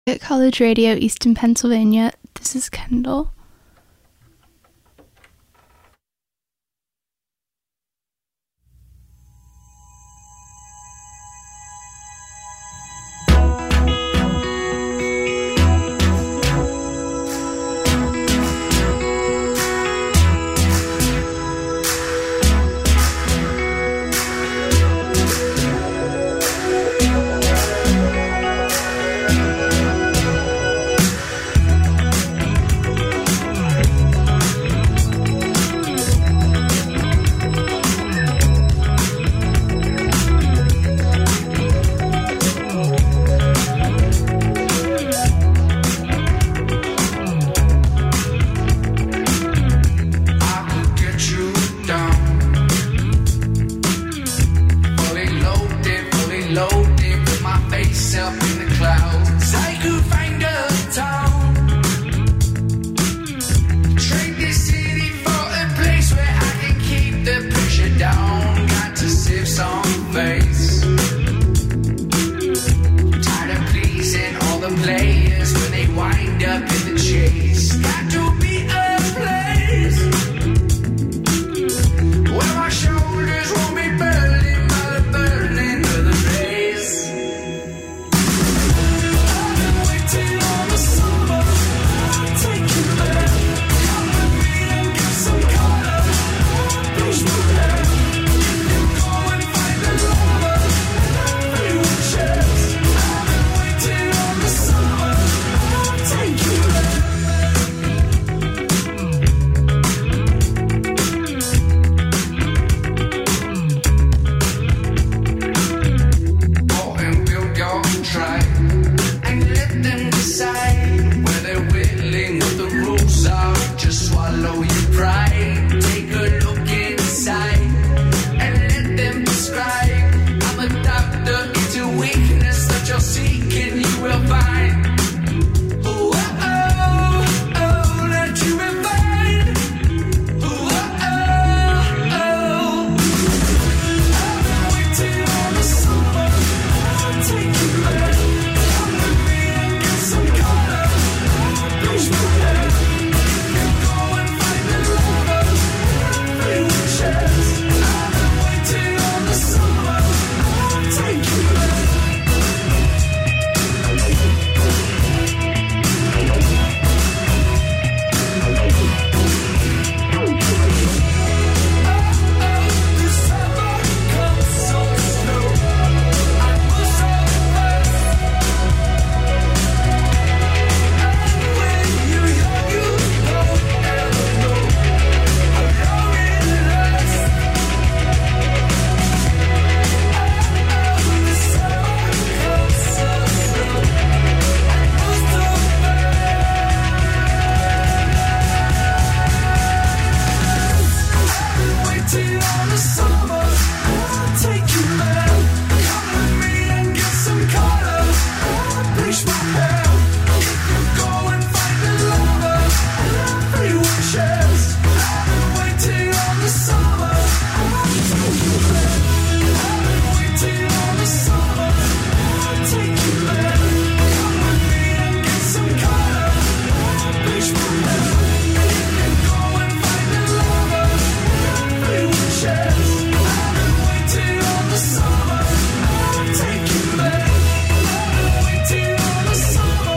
At College Radio, Easton, Pennsylvania. This is Kendall. Summer,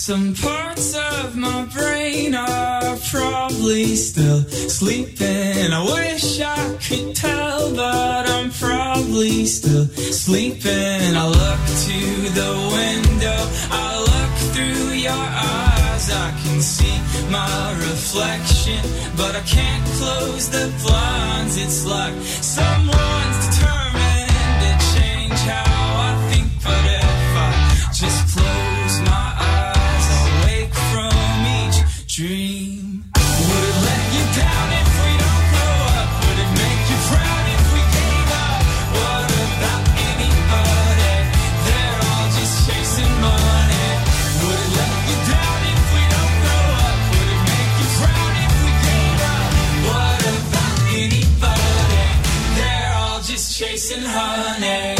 Some parts of my brain are probably still sleeping. I wish I could tell, but I'm probably still sleeping. I look to the window, I look through your eyes. I can see my reflection, but I can't close the blinds. It's like someone's determined to change how I think, but if I just close my eyes, I'll wake from each dream. Would it let you down if we don't grow up? Would it make you proud if we gave up? What about anybody? They're all just chasing money. Would it let you down if we don't grow up? Would it make you proud if we gave up? What about anybody? They're all just chasing honey.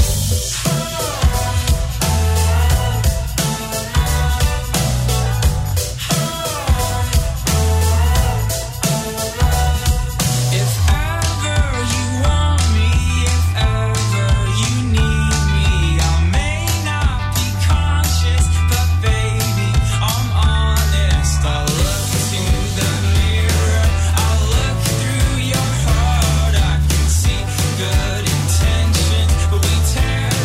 Tear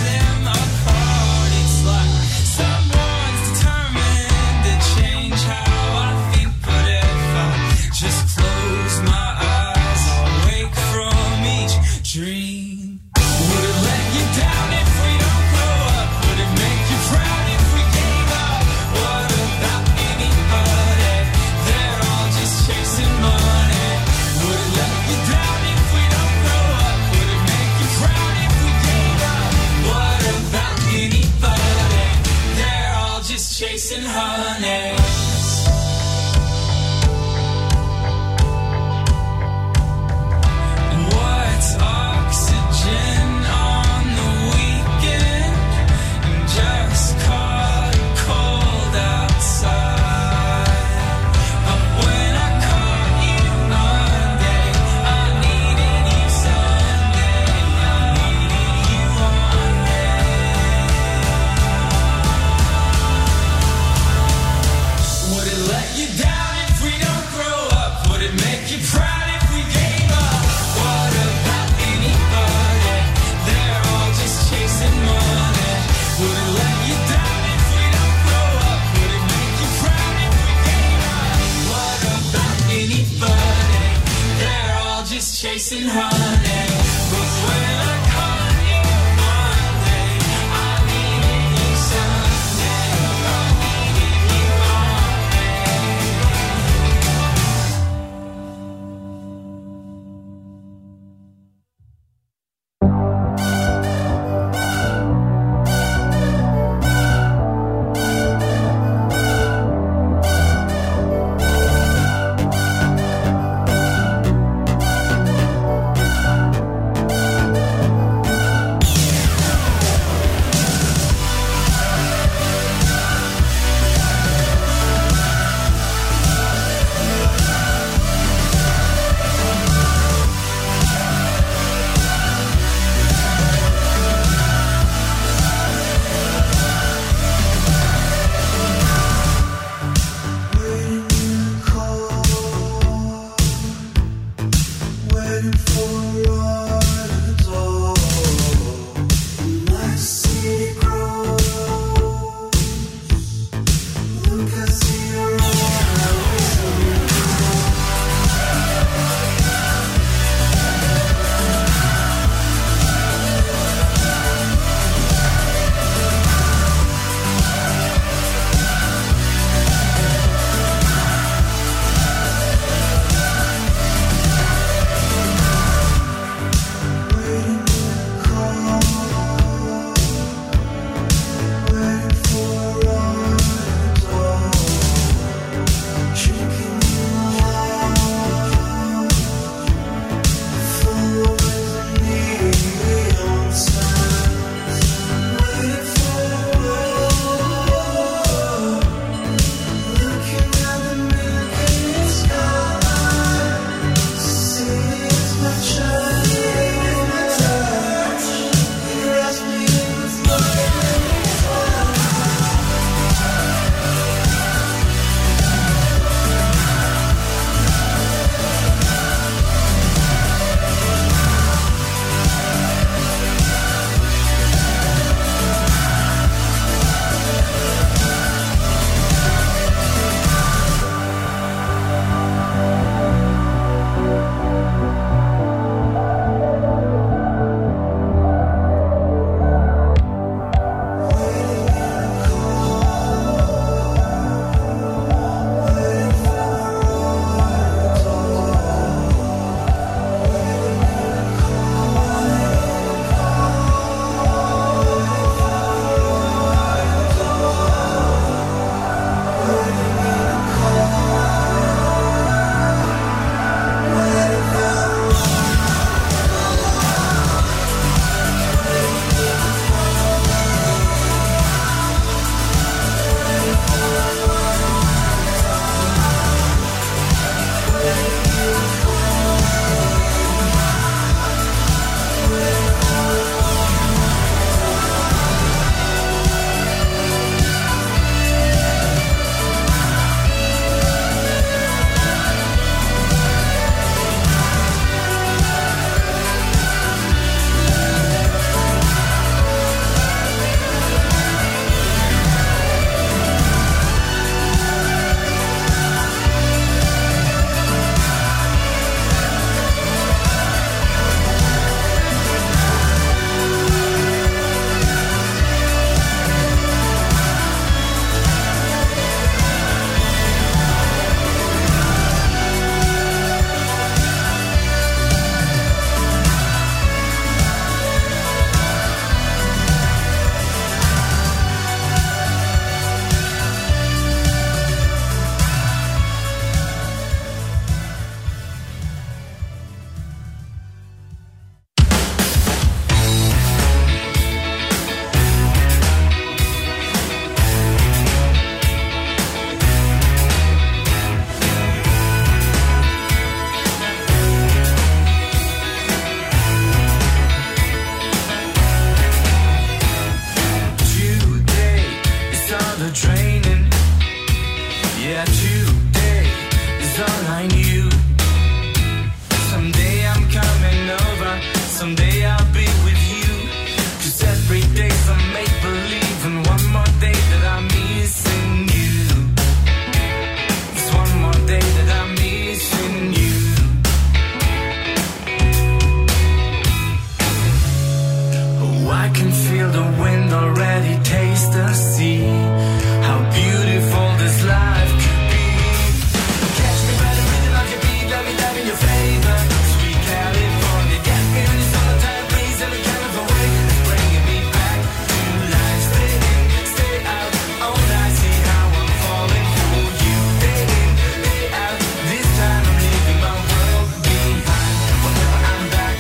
I can feel the wind already, taste the sea. How beautiful this life could be. Catch me by the rhythm of your beat, let me dive in your flavor. Sweet California, get me on your summertime breeze, every kind of a way. It's bringing me back to life. Stay in, stay out, all night, see how I'm falling for you. Day in, day out, this time I'm leaving my world behind. Whenever I'm back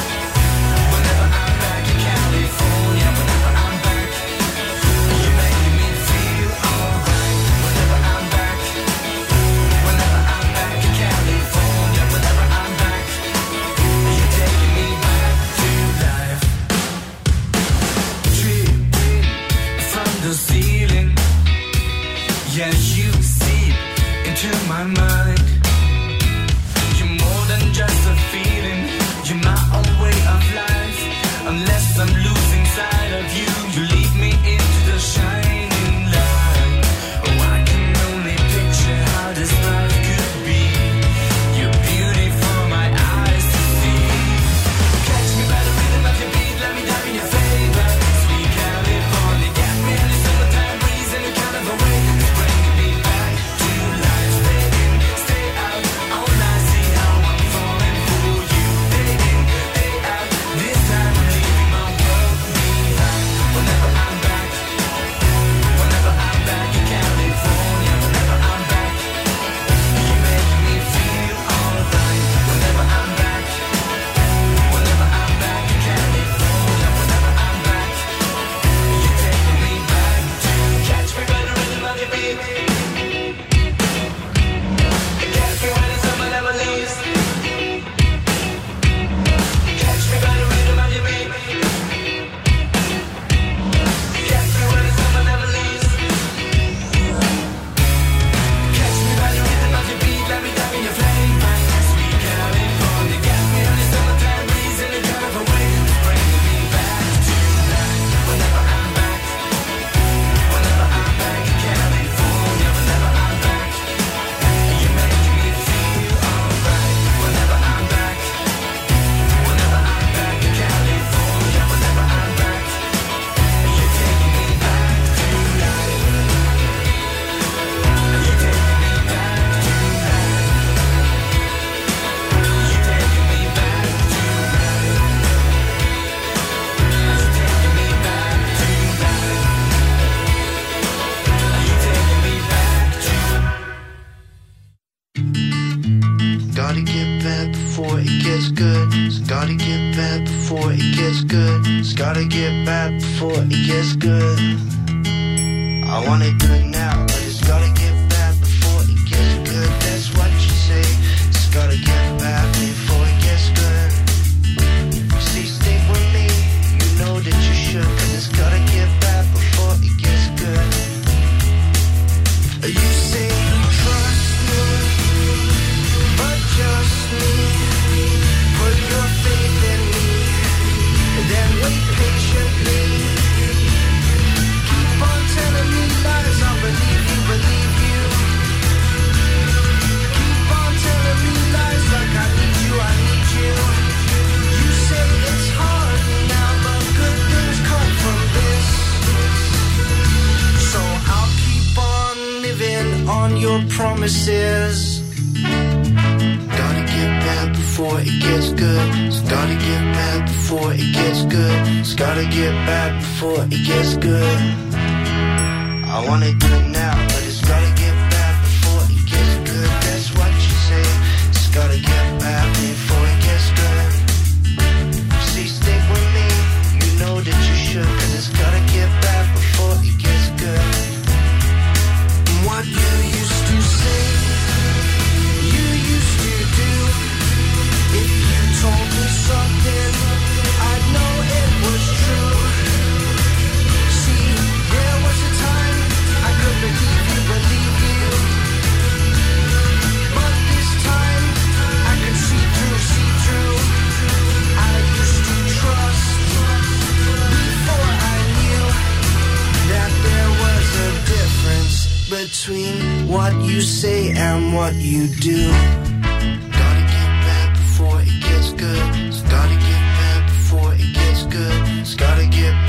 in California, whenever I'm back, you're making me feel alright. Whenever I'm back in California, whenever I'm back, you're taking me back to life. Tripping from the ceiling, yeah, you seep into my mind. You're more than just a feeling, you're my own way of life. Unless I'm losing sight of you, you lead me into the shining light. Oh, I can only picture how this life could be. You're beauty for my eyes to see. Catch me by the rhythm of your beat, let me dive in your favor. Sweet California, get me on the summertime breeze in a kind of a way. It's bringing me back to life. Stay in, stay out, all night, see how I'm falling for you. Day in, day out, this time I'm leaving my world behind. Whenever I'm back in California, whenever I'm back, you're making me feel alright. Whenever I'm back in California, whenever I'm back, you're taking me back to. Catch me by the rhythm of your beat. Catch me when the summer never leaves. Catch me by the rhythm of your beat. Catch me when the summer never leaves. Catch me by the rhythm of your beat, let me dive in your flame. Sweet California, get me on the summertime breeze in a kind of a way. It's bringing me back to life. Whenever I'm back in California, whenever I'm back, you're making me feel alright. Whenever I'm back in California, whenever I'm back, you're taking me back to life. You're taking me back to life. You're taking me back to life. You're taking me back to life. You're taking me back to. Gotta get bad before it gets good. It's gotta get bad before it gets good. It's gotta get bad before it gets good. I want it good now, but it's gotta get bad before it gets good. That's what you say. It's gotta get bad before it gets good. See, stick with me. You know that you should, 'cause it's gotta get bad before it gets good. You say you trust me, but just me. Put your faith in me, and then wait patiently. Keep on telling me lies, I'll believe you, believe you. Keep on telling me lies like I need you, I need you. You say it's hard now, but good things come from this. So I'll keep on living on your promises. Gotta get bad before it gets good. It's gotta get bad before it gets good. It's gotta get bad before it gets good. I want it good now, but it's gotta get bad before it gets good. That's what you say. It's gotta get bad before it gets good. See, stick with me. You know that you should, 'cause it's gotta get bad before it gets good. What you used to say, you used to do. If you told me something, I'd know it was true. See, there was a time I could believe you, but this time I could see through. I used to trust before I knew that there was a difference between what you say and what you do. Gotta get bad before it gets good. It's gotta get bad before it gets good. It's gotta get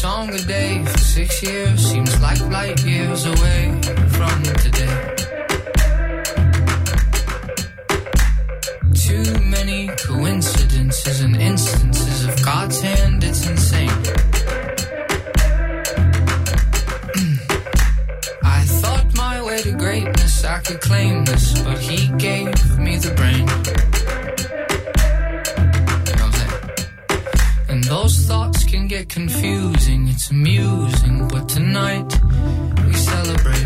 song a day for 6 years seems like light years away from today. Too many coincidences and instances of God's hand, it's insane. I thought my way to greatness, I could claim this, but he gave me the brain. You know what I'm saying? And those thoughts can get confusing, it's amusing, but tonight we celebrate.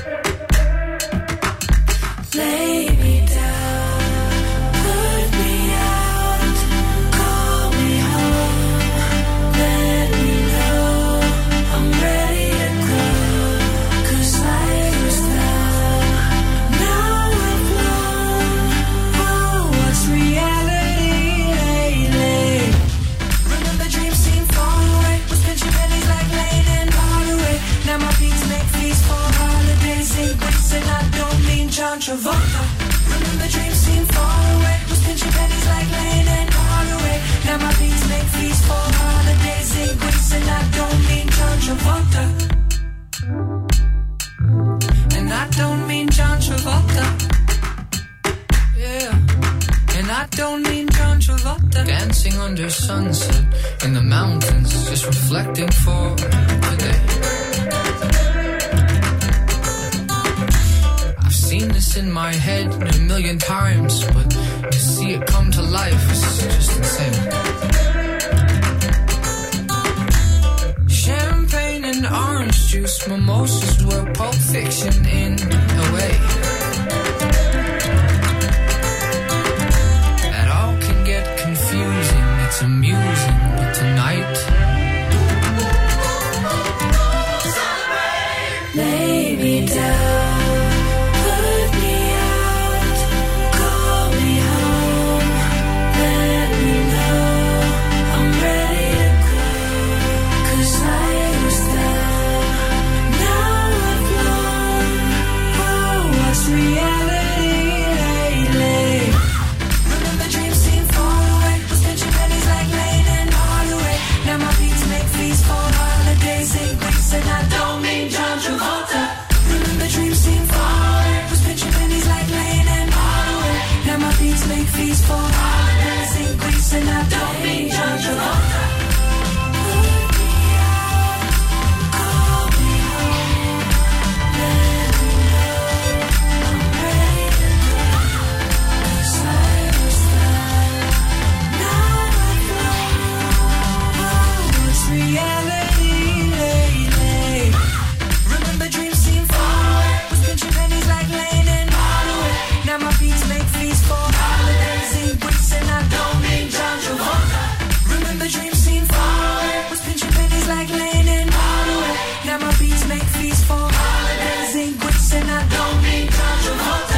Lay me down, put me out, call me home, let me know I'm ready to go. 'Cause I was down, now I've flown. Oh, what's reality lately? Remember dreams seem far away, was pinching pennies like Lane and Hardaway. Now my beats make feast for holidays in Greece, and I don't mean John Travolta. Remember dreams seem far away, was pinching pennies like Lane and Hardaway. Now my beats make feast for holidays in Greece, and I don't mean John Travolta. And I don't mean John Travolta. Yeah. And I don't mean John Travolta. Dancing under sunset in the mountains, just reflecting for today. I've seen this in my head a million times, but to see it come to life is just insane. Champagne and orange juice, mimosas were Pulp Fiction in a way. That all can get confusing, it's amusing, but tonight Lay me down, put me out, call me home, let me know I'm ready to go. 'Cause I was down, now I've flown. Oh, what's reality lately? Remember dreams seem far away, was pinching pennies like Lane and Hardaway. Now my beats make feast for holidays in Greece, and I don't mean John Travolta. Remember dreams seem far away, was pinching pennies like Lane and Hardaway. Now my beats make feast for holidays in Greece, and I don't mean John Travolta. Put me out, call me home, let me know I'm ready to go. 'Cause I was down, now I've flown. Oh, what's reality lately? Remember dreams seem far away, was pinching pennies like Lane and Hardaway. Now my beats make feast for holidays in Greece, and I don't mean John Travolta. Remember dreams seem far away, was pinching pennies like Lane and Hardaway. Now my beats make feast for holidays in Greece, and I don't mean John Travolta.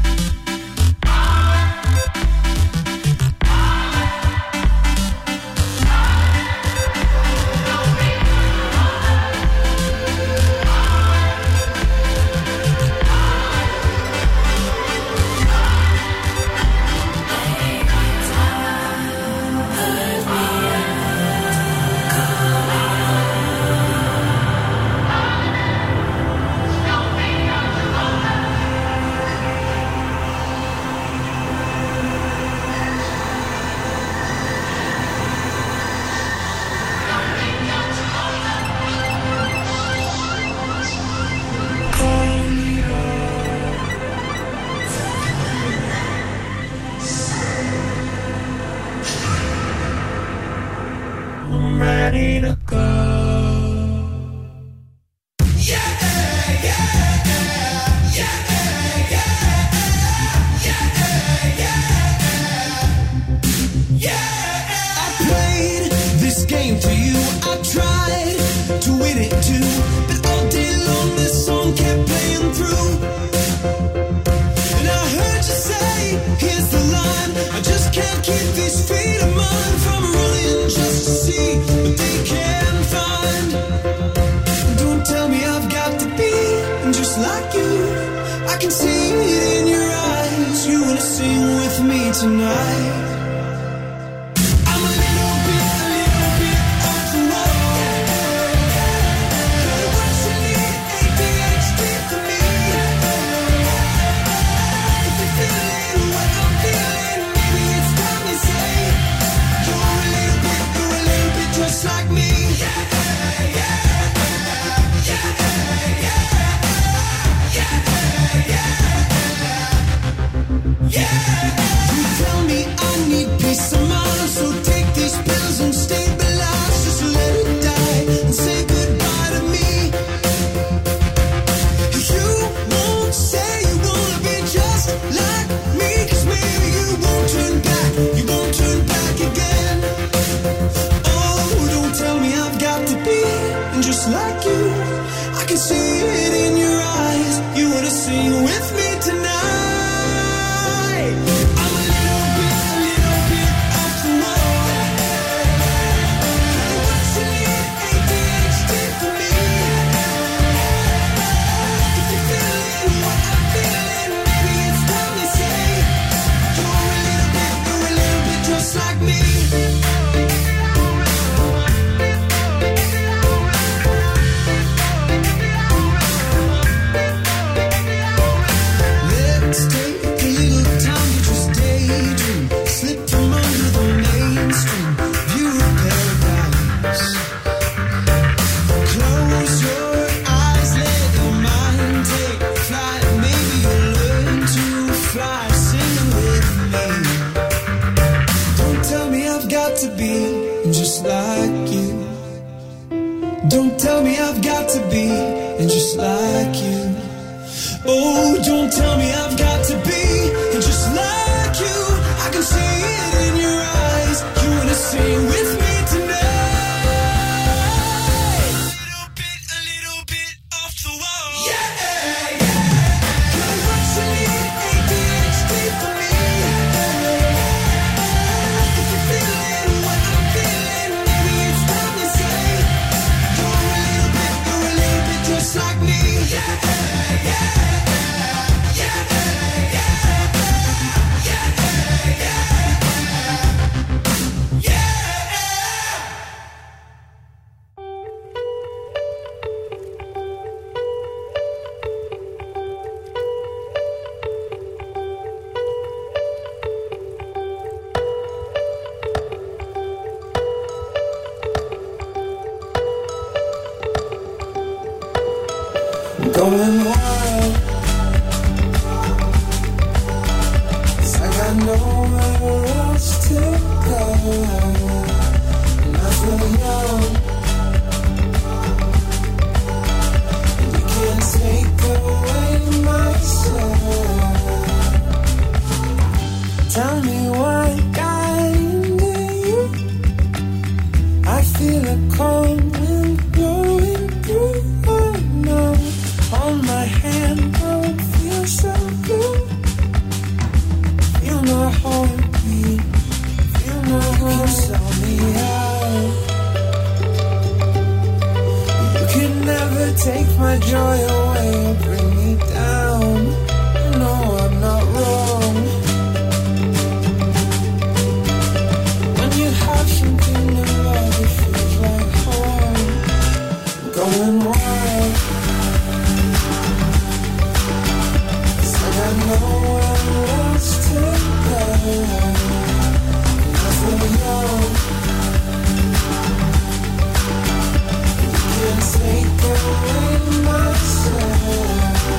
I'm ready to go. This game for you, I tried to win it too, but all day long this song kept playing through. And I heard you say, here's the line, I just can't keep these feet of mine from running just to see what they can find. Don't tell me I've got to be just like you, I can see it in your eyes, you wanna sing with me tonight. I'm a little bit off the wall. like you. I can see it in your eyes. You wanna sing with me tonight. I'm a little bit off the wall. What you need, ADHD for me. If you're feeling what I'm feeling, maybe it's time to say you're a little bit just like me. Let's take a little time to just daydream, slip from under the mainstream, view of paradise. Close your eyes, let your mind take flight. Maybe you'll learn to fly, singing with me. Don't tell me I've got to be just like you. Don't tell me I've got to be just like you. Oh, don't tell me I've got to be just like you. I can see it in your eyes. You wanna sing with me tonight. A little bit off the wall. Yeah, yeah. You're what you need, ADHD for me. If you're feeling what I'm feeling, maybe it's time to say you're a little bit just like me. Yeah, yeah. Going wild, 'cause I got nowhere else to go. And I feel young, and you can't take away my soul. Tell me what got into you. I feel a cold wind blowing through. I know. Hold my hand, oh, it feels so good. Feel my heartbeat, feel my heart. Sell me out. You can never take my joy away or bring me down. No, I'm not wrong. When you have something to love, it feels like home. I'm going wild. Nowhere else to go. I feel young. You can't take away my soul.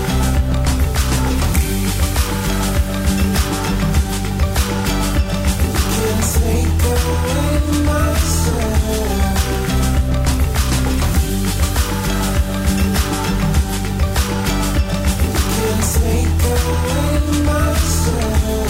You can't take away my soul. Take away my soul.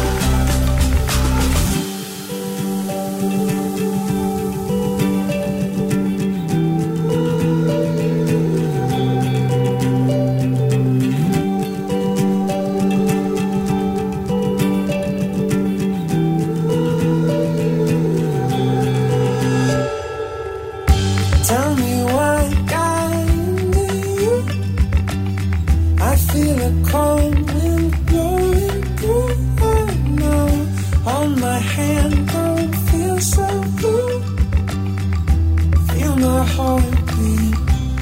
Tell me what got into you. I feel a cold wind blowing through. I know. Hold my hand, oh, it feels so good. Feel my heartbeat.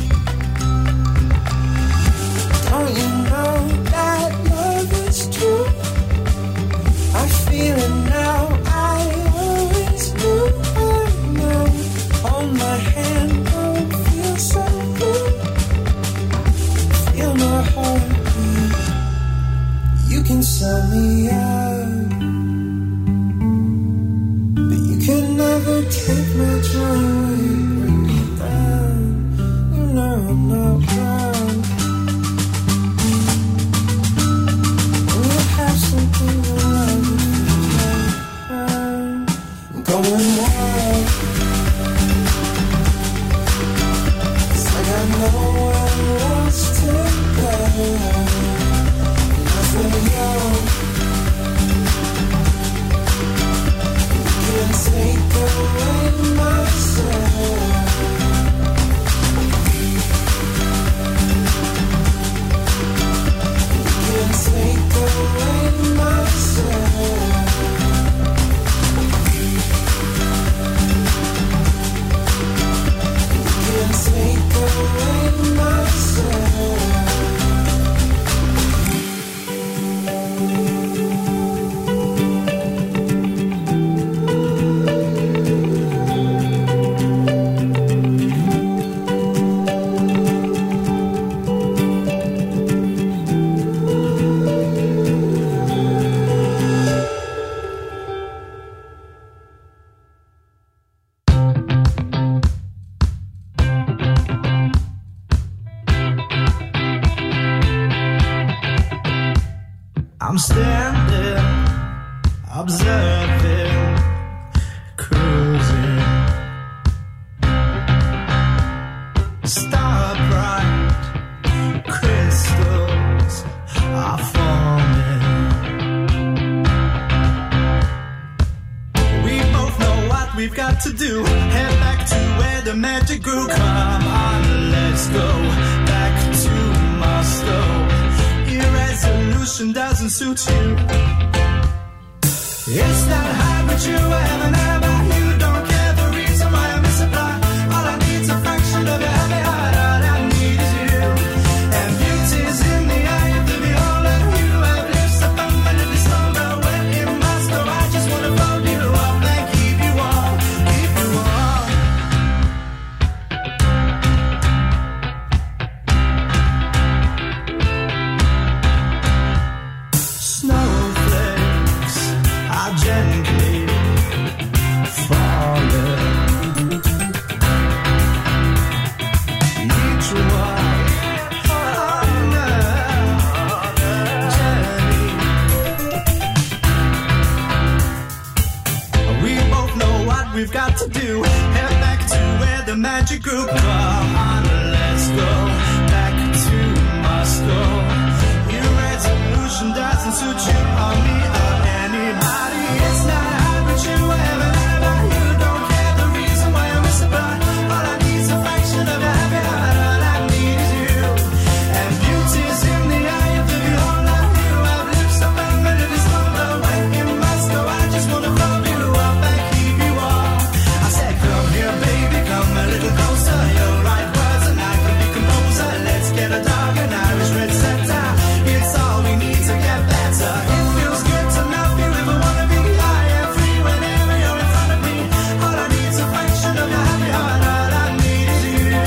Don't you know that love is true? I feel it now. I always knew. I know. Hold my hand, oh, it feels so good. Feel my heartbeat. You can sell me out, but you can never take my joy away, bring me down. You know I'm not wrong. When you have something to love, it feels like home. I'm going wild. 'Cause I I'm standing, observing, cruising. Star bright crystals are forming. We both know what we've got to do. Head back to where the magic grew. Come on, let's go back to Moscow. Irresolution doesn't suit you. It's not hard, but you ever, never. You don't care the reason why I misapply. All I need's a fraction of your happy heart. All I need is you. And beauty's in the eye of the beholder. You have lips that permanently slumber. When in Moscow, I just wanna fold you up and keep you warm, keep you warm. Snowflakes are gently falling. Each one on a journey. We both know what we've got to do. Head back to where the magic grew. Come on, let's go back to Moscow. Your resolution doesn't suit you or me or anybody. It's not hard, but you ever, ever. You don't care the reason why I misapply. All I need's a fraction of your happy heart. All I need is you. And beauty's in the eye of the beholder. You have lips so permanently slumber. When in Moscow, I just wanna fold you up and keep you warm. I said, come here, baby, come a little closer. Your right words and I can be composer. Let's get a dog and Irish red setter. It's all we need to get better. It feels good to love you if I wanna be. I am free whenever you're in front of me. All I need's a fraction of your happy heart. All I need is you.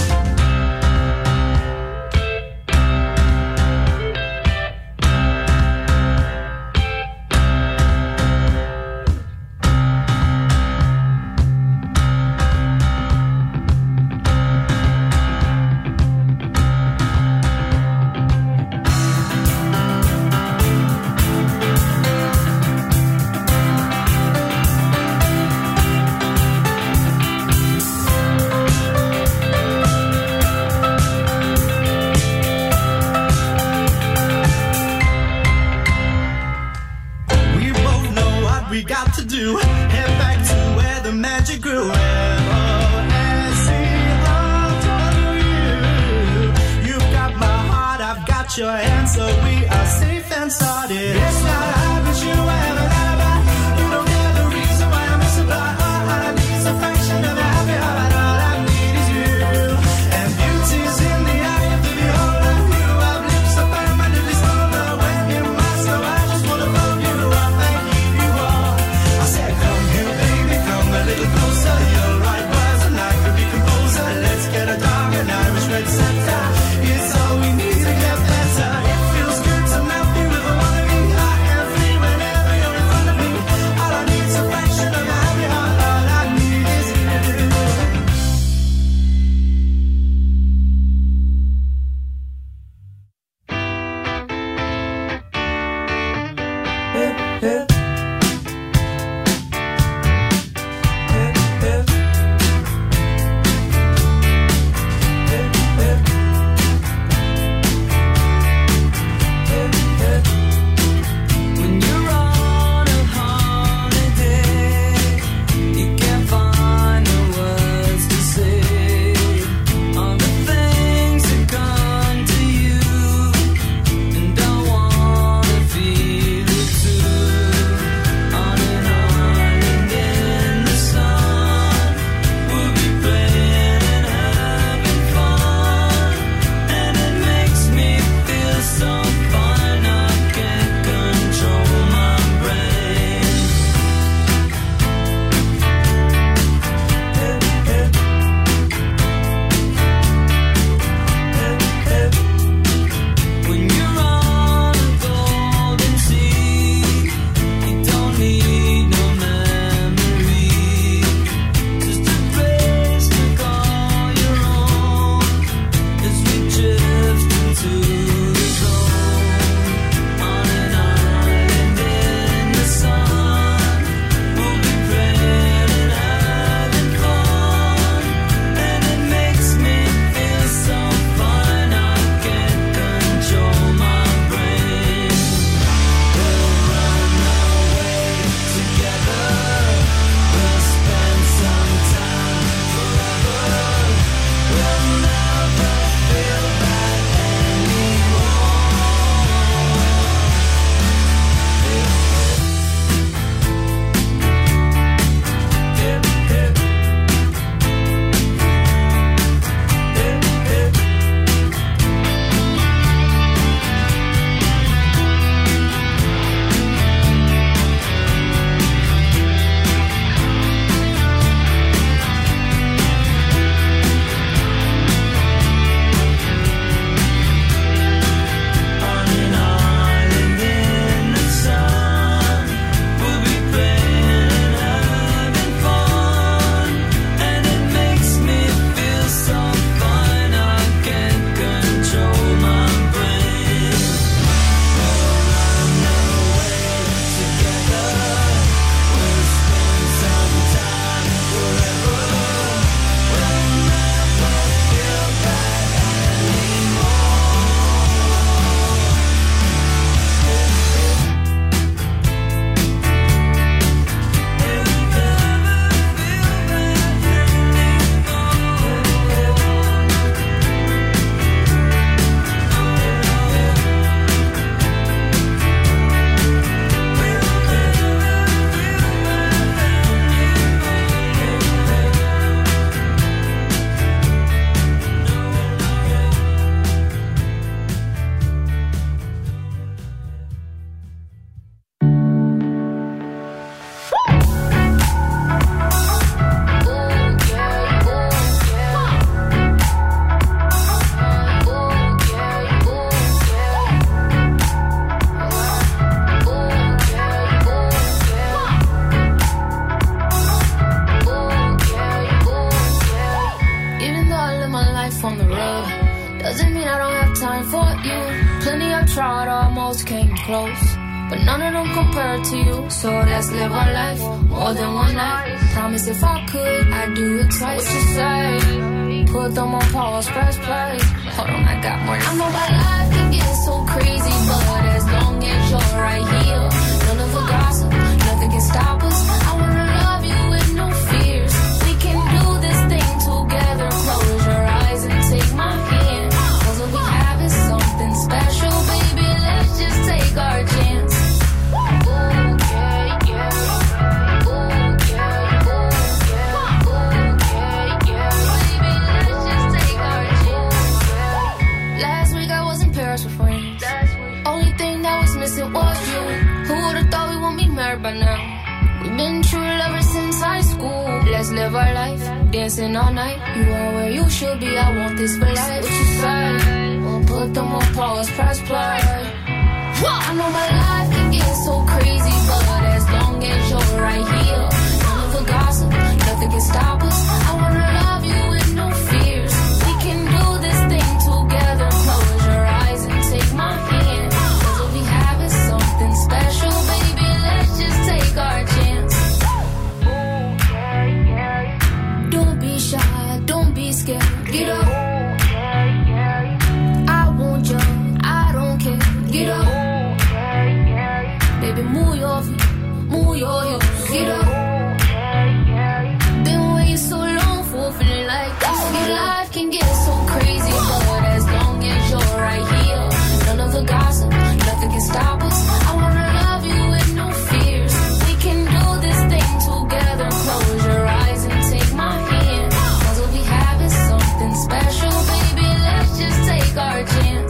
We both know what we got to do. Head back to where the magic grew. M-O-S-C-O-W. You've got my heart, I've got your hand, so we are safe and started. It's not hard, but you ever, ever. You don't care the reason why I misapply. All I need's a fraction of your happy heart. All I need is you. And beauty's in the eye of the beholder. You have lips so permanently slumber. When in Moscow, I just wanna fold you up and keep you warm. I said, come here, baby, come a little closer. Your right words and I could be composer. Let's get a dog and Irish red setter. It's all we need to get better. on the road. Doesn't mean I don't have time for you. Plenty I've tried, almost came close, but none of them compare to you. So let's live our life more than one night. Promise if I could, I'd do it twice. What you say? Put them on pause, press play. Hold on, I got more. I know my life can get so crazy, but as long as you're right here, none of the gossip, nothing can stop us. I wanna love you with no fears. We can do this thing together. Close your eyes and take my hand. 'Cause what we have is something special, baby. Let's just take our chance. It was you. Who would've thought we won't be married by now? We've been true lovers since high school. Let's live our life, dancing all night. You are where you should be, I want this for life. What you say? We'll put them on pause, press play. I know my life can get so crazy, but as long as you're right here, none of the gossip, nothing can stop us. I wanna love you with no fears. We can do this thing together. Close your eyes and take my hand. Special, baby, let's just take our chance. Don't be shy, don't be scared. Get up. I want you, I don't care. Get up. Baby, move your feet, move your hips. Get up. Been waiting so long for feeling like this. Your life can get so crazy, but as long as you're right here, none of the gossip, nothing can stop us. I wanna love you with no fears. We can do this thing together. Close your eyes and take my hand. 'Cause what we have is something special, baby. Let's just take our chance.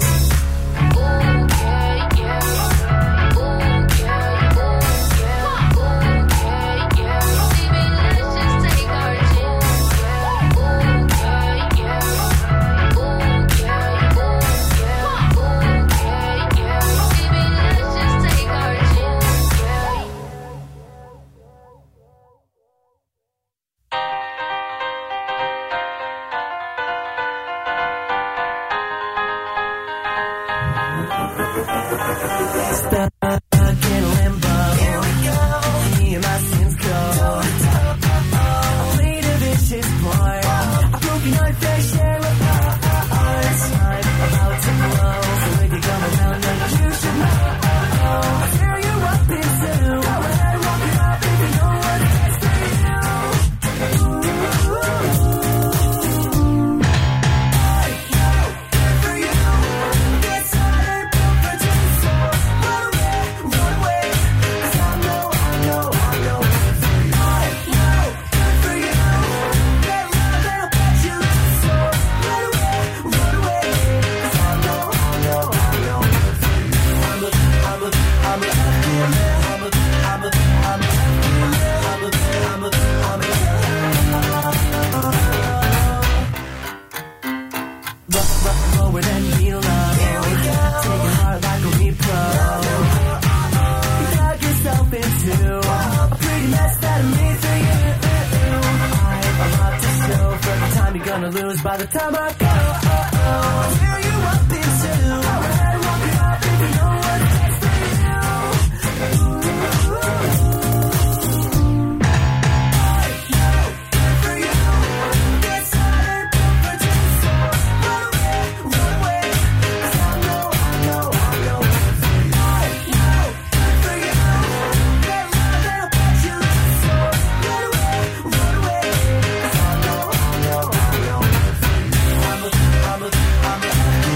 Gonna lose by the time I go. Tear you up in two. And walk it up if you know what it takes for you. For you. Get started, for just run away. 'Cause I know. For you. Get love and I'll put you to soar. Run away. 'Cause I know.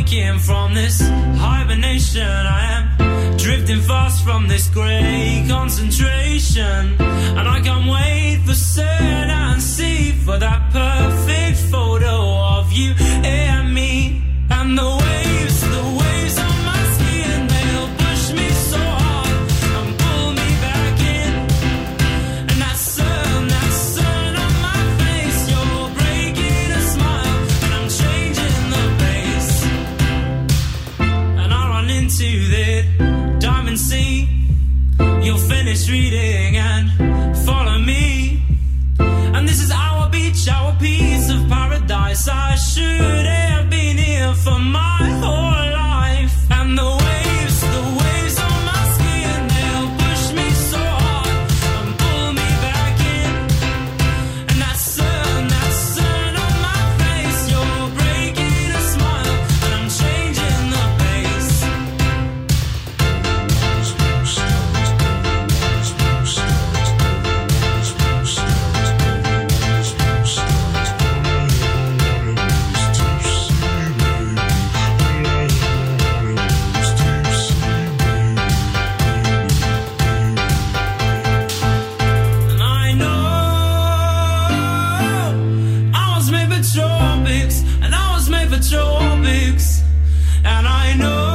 waking from this hibernation. I am drifting fast from this grey concentration, and I can't wait for certainty, for that perfect photo of you and me. And the waves on my skin, they'll push me so hard and pull me back in. And that sun on my face, you're breaking a smile, and I'm changing the pace. And I run into the diamond sea. You'll finish reading and follow me. And this is our beach, our piece of paradise. I should have been here for my whole life. And the waves on my skin, they'll push me so hard and pull me back in. And that sun on my face, you're breaking a smile, and I'm changing the pace. And I know I was made for tropics, and I was made for tropics. And I know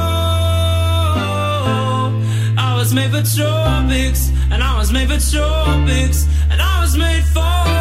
I was made for tropics, and I was made for tropics, and I was made for